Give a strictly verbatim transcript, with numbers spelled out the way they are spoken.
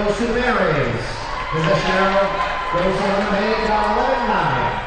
goes to Marys. Possession arrow goes to eliminated on eleven nine.